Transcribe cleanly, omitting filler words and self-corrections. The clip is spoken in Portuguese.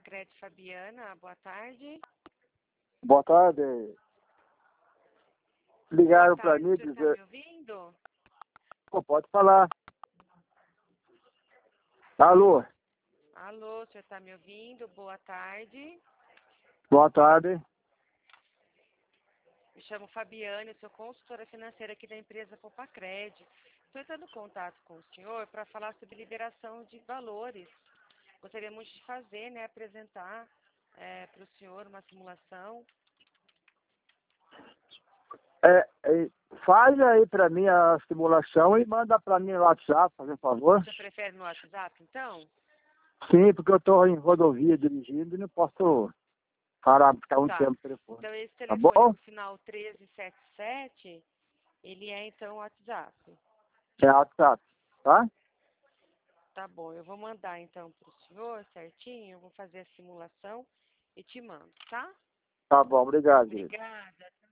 Pacred Fabiana, boa tarde. Boa tarde. Ligaram para mim Você dizer... está me ouvindo? Pode falar. Alô? Alô, você está me ouvindo? Boa tarde. Boa tarde. Me chamo Fabiane, sou consultora financeira aqui da empresa Popacred. Estou entrando em contato com o senhor para falar sobre liberação de valores. Gostaríamos de fazer, né, apresentar para o senhor uma simulação. Faz aí para mim a simulação e manda para mim no WhatsApp, por favor. Você prefere no WhatsApp, então? Sim, porque eu estou em rodovia dirigindo e não posso parar, ficar um tempo no telefone. Então, esse Tá telefone bom? no final 1377, ele é, então, o WhatsApp. É WhatsApp, tá? Tá bom, eu vou mandar, então, para o senhor certinho, eu vou fazer a simulação e te mando, tá? Tá bom, obrigado. Obrigada.